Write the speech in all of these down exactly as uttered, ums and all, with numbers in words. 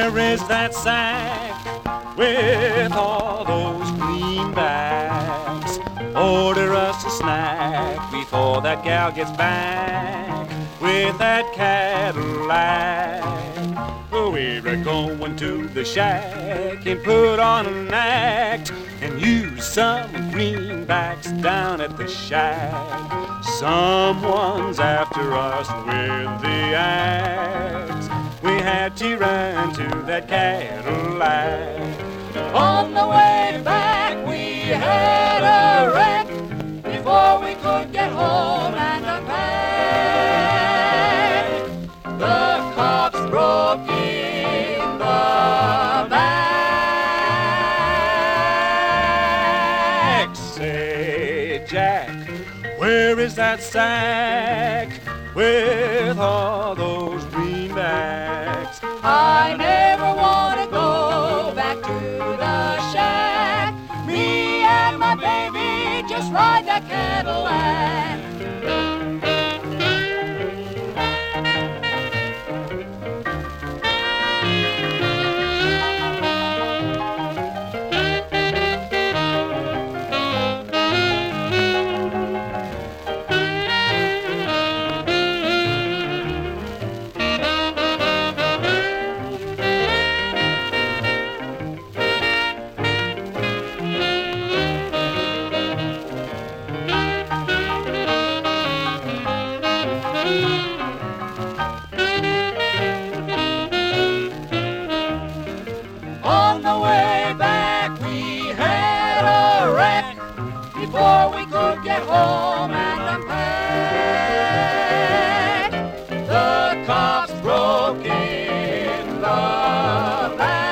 Where is that sack with all those greenbacks? Order us a snack before that gal gets back with that Cadillac. We're going to the shack and put on an act and use some greenbacks down at the shack. Someone's after us with the axe. We had to run to that Cadillac. On the way back we had a wreck before we could get home and unpack. The cops broke in the back. Say, Jack, where is that sack with all those greenbacks? I never want to go back to the shack. Me and my baby just ride that Cadillac. On the way back we had a wreck before we could get home and unpack. The cops broke in the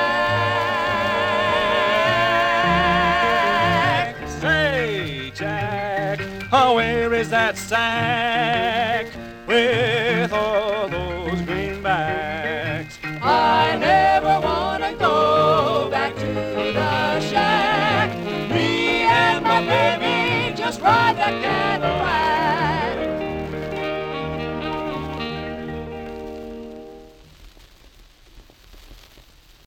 back. Say, Jack, oh, where is that sack with all those greenbacks? I never want to go back to the shack. Me and my baby just ride that Cadillac.